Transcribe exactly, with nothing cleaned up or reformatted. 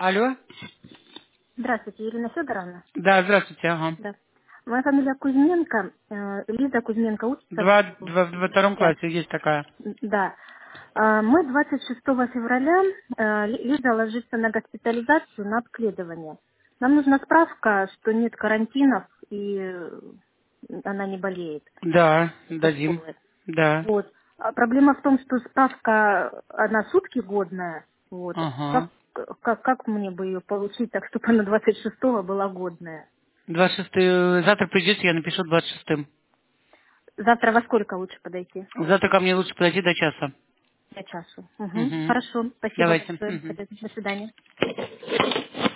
Алло? Здравствуйте, Ирина Федоровна. Да, здравствуйте, ага. Да. Моя фамилия Кузьменко. э, Лиза Кузьменко учится Два, в два, во втором пять. классе есть такая. Да. А, Мы двадцать шестого февраля, э, Ли- Лиза ложится на госпитализацию, на обследование. Нам нужна справка, что нет карантинов и э, она не болеет Да, со дадим. школы. Да. Вот. А проблема в том, что справка, она сутки годная. Вот. Как, Ага. как, как мне бы ее получить, так чтобы она двадцать шестого была годная? двадцать шестого. Завтра придете, я напишу двадцать шестым. Завтра во сколько лучше подойти? Завтра ко мне лучше подойти до часа. До часу. Угу. Угу. Хорошо. Спасибо Давайте. большое. Мгм. До свидания.